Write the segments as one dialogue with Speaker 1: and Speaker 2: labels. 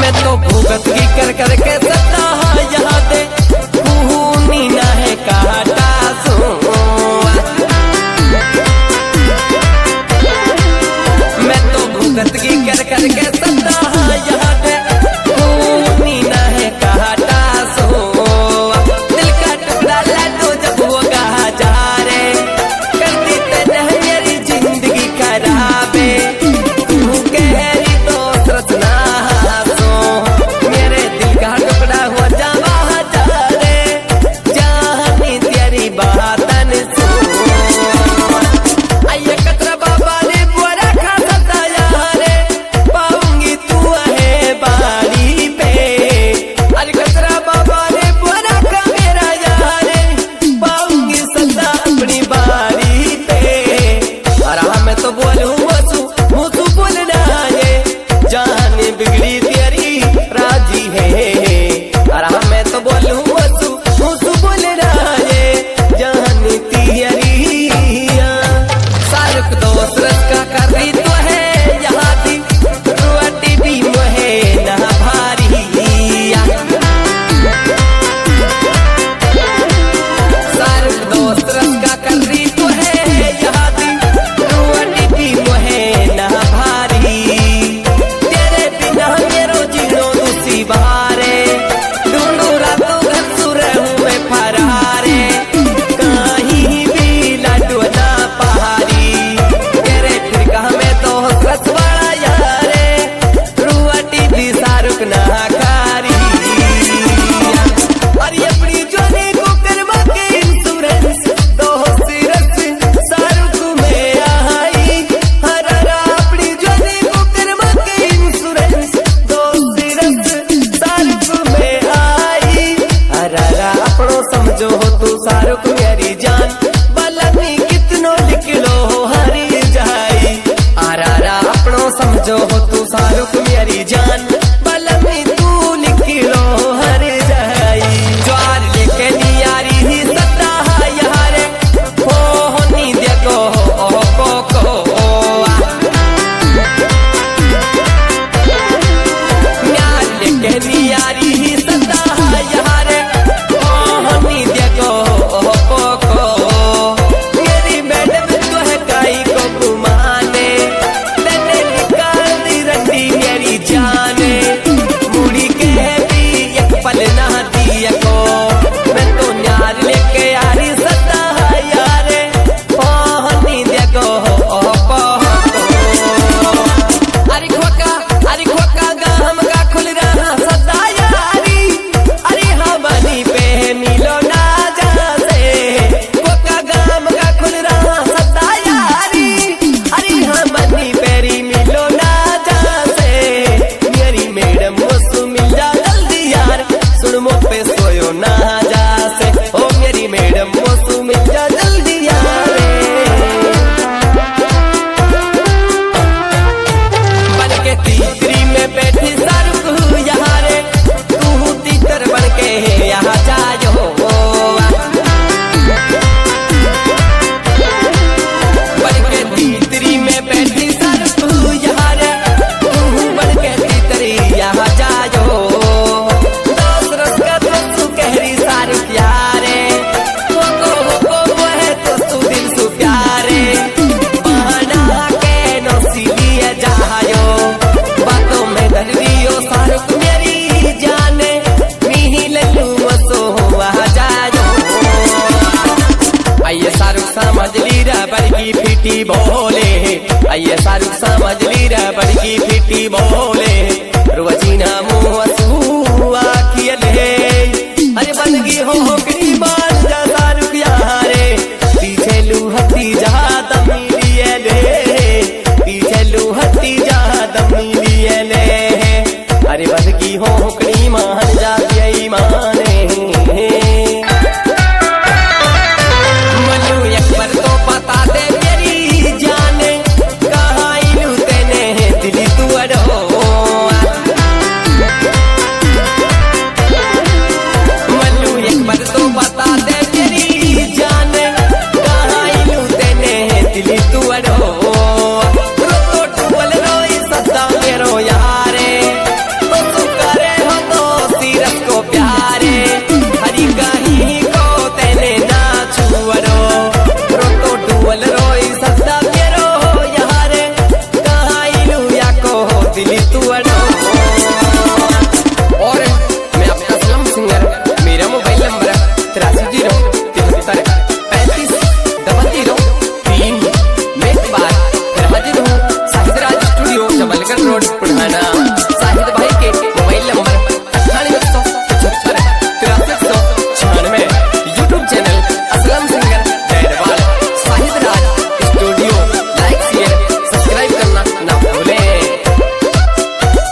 Speaker 1: मैं तो भुगत की कर कर के सता याद खूनी ना है काटा सो मैं तो भुगत की कर कर के सता याद खूनी ना है काटा सो दिल का टुकड़ा लड्डू जब वो कहा जा रे कर देते न मेरी जिंदगी खराबे तू कह रही तो रचना मेरे दिल का टुकड़ा हो जावा जा रे जानी तेरी बातन सो आइए कतरा बाबा ने बुरा खा सकता यारे पाऊंगी तू है बारी पे अरे कतरा बाबा ने बुरा खा मेरा यारे पाऊंगी सदा अपनी बारी पे अरे मैं तो बोलूं वसु मुझे बोलना है जाने बिगड़ी तेरी राजी है अरे मैं तो बोलूं वसु मुझे बोलना है जाने तेरी सारुक दोस्त रस का कर रही तो है यहाँ दी रोटी भी मुहे ना भारी सारुक दोस्त रस का कर रही तो है यहाँ दी रोटी भी मुहे ना भारी तेरे बिना मेरो जीनो दूसरी बहारे ढूंढू रातों घर सुरे हूँ मैं फरारे कहीं भी लाडू ना पहाड़ी तेरे फिर कहा मैं तो हसरत वाला यारे रुआटी भी सारुक ना कारी और ये अपनी जोनी को करवा के इंश्योरेंस दो सिरस सारुक में आई हरारा अपनी जोनी को करवा के इंश्योरेंस दो सिरस सारुक में आई हरारा अपनों समझो हो तू सारुक मेरी जान बलनी कितनो लिख लो हरी जाई आरारा अपनों समझो हो तू सारुक मेरी जान बलनी तू लिख लो हरी जाई ज्वार लेके नियारी ही सत्ता यारे हो नी देखो को न्यार लेके नियारी ही सत्ता यारे हो नी देखो को मेरी मैडम तो है काई को घुमाने तेने निकाल दी रंडी मेरी जाने मुड़ी के भी एक पल ना दिया को मैं तो न्यार लेके यारी सदा यारे पहनी देखो अरे खोका गाम का खुल रहा सदा यारी अरे हमनी पे मिलो ना जासे खोका गाम का खुल रहा सदा यारी अरे हमनी पेरी मिलो ना जासे मेरी मैडम वसु मिल जा जल्दी यार सुन मो पे सोयो ना जासे ओ मेरी मैडम वसु मिल जा जल्दी यार बन के तीसरी में बैठी सारुक यहाँ रे तू तीतर बन के यहाँ जायो बन के तीसरी में बैठी सारुक यहाँ रे तू बन के तीतरी यहाँ जायो दोस्त रस का दोस्त कहरी सारुक यारे वो है तो तू दिल सु प्यारे बहाना के नौसी लिए जायो बातों में धर दियो सारुक मेरी जाने मिही लल्लू वसो वहाँ जायो आइए शाहरुख समझ ली रबर की फिटी बोले आइए शाहरुख समझ ली रबर की फिटी बोले रुवजीना मुँह आखियले अरे बंदगी हो होकड़ी मान जा शाहरुख यारे पीछे लूहती जा दमी लिए ले पीछे लूहती जा दमी लिए ले अरे बंदगी हो होकड़ी मान जा यही माने मनु एक बार तो बता दे मेरी जाने कहाँ इलू तेने दिली तू अड़ो दिली तू अड़ो। और मैं अपना असलम सिंगर, मेरा मोबाइल नंबर 8303350003। मैं एक बार फिर हाजिर हूँ शाहिद राज स्टूडियो, जबलगढ़ रोड, पुढ़ाना। शाहिद भाई के mobile number 9875736196। YouTube channel Aslam singer Dadwal Shahid Raj studio. Like share subscribe करना ना भूलें।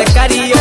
Speaker 1: सरकारी